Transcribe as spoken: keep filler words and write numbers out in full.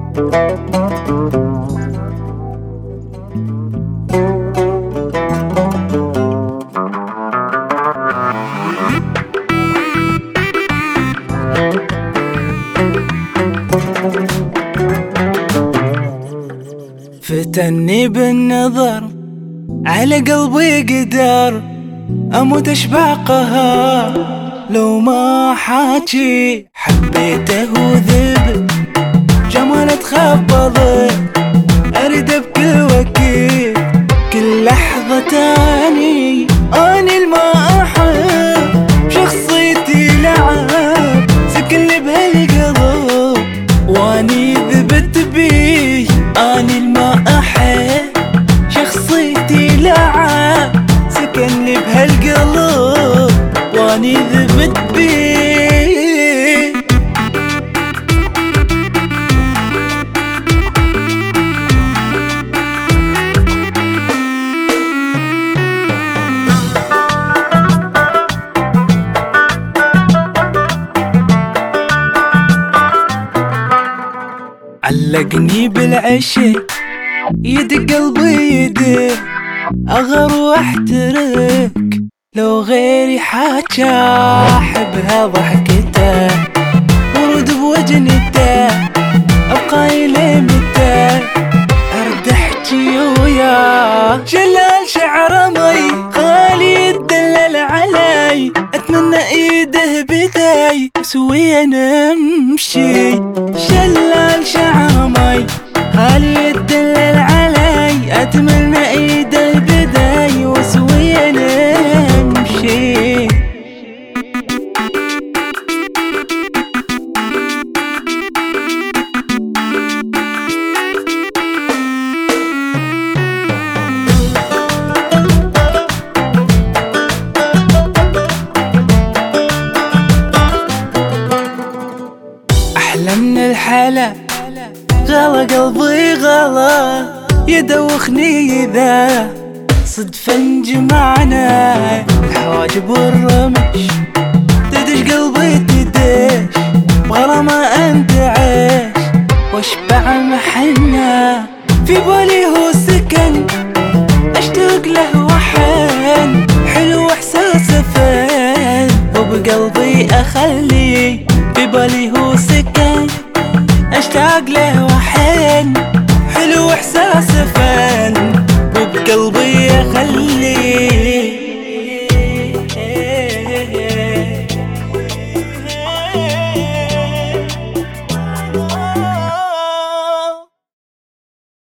فتني بالنظر على قلبي قدر أموت أشباقها لو ما حاجي حبيته وذب جماله تخبض أريد بكل وقت كل لحظة تاني أني الما أحب شخصيتي لعب سكن لي بهالقلب واني ذبت بيه أني الما أحب شخصيتي لعب سكن لي بهالقلب واني ذبت بيه. علقني بالعشق يد قلبي يده أغر واحترك لو غيري حاجة أحبها ضحكته ورود بوجنته أبقى إلي متى أرد أحكي وياه جلال شعر مي خالي يدلل علي أتمنى إيده بداي سويا نمشي جلال شعر مي خالي يدلل علي أتمنى إيده بداي وسويا نمشي. أحلى من الحلا غلا قلبي غلا يدوخني إذا صدفة جمعنا الحواجب والرمش تدش قلبي تدش بغرامة أنتعش واشبع محنة في بالي هو سكن أشتاق له وحن حلو إحساسه فين وبقلبي أخلي في بالي هو سكن أشتاق له وحن حلو إحساسه